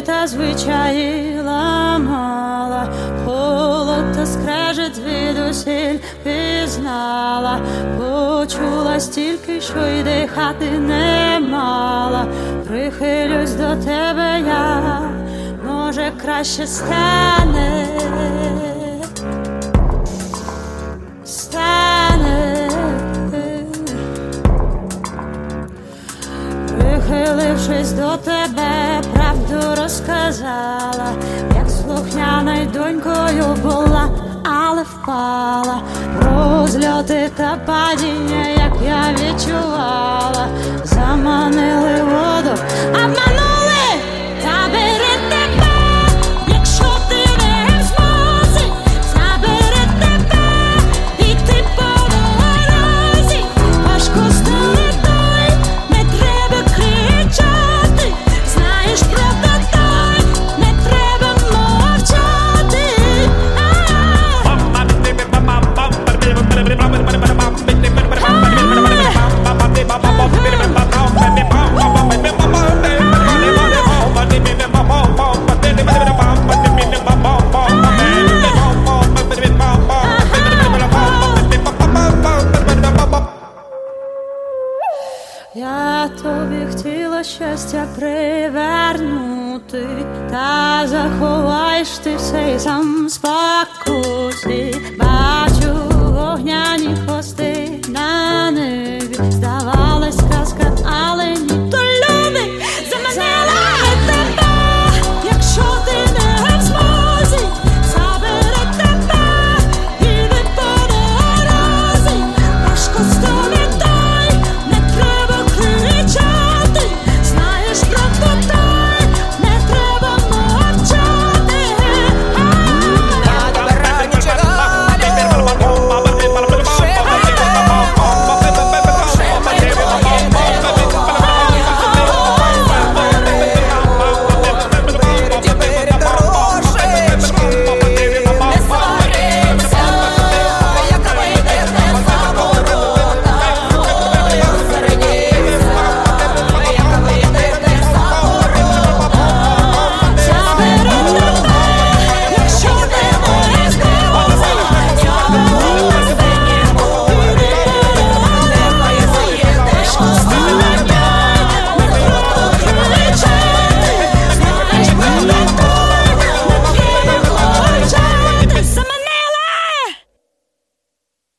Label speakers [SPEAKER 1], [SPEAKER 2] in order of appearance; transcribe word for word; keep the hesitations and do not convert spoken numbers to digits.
[SPEAKER 1] та звичаї ламала, холод та скрежет звідусіль пізнала, почула стільки, що й дихати не мала. Прихилюсь до тебе я, може краще стане, стане. Прихилившись до тебе, правду розказала, як слухняною донькою була, але впала. Розльоти та падіння, як я відчувала, заманили воду, обманули, та бери тебе, якщо ти не в змозі, забери тебе, і ти по дорозі, важко стане той, не треба кричати, знаєш, правда той, не треба мовчати. Я тобі хотіла щастя привернути, та заховаєш ти все й сам спокусі.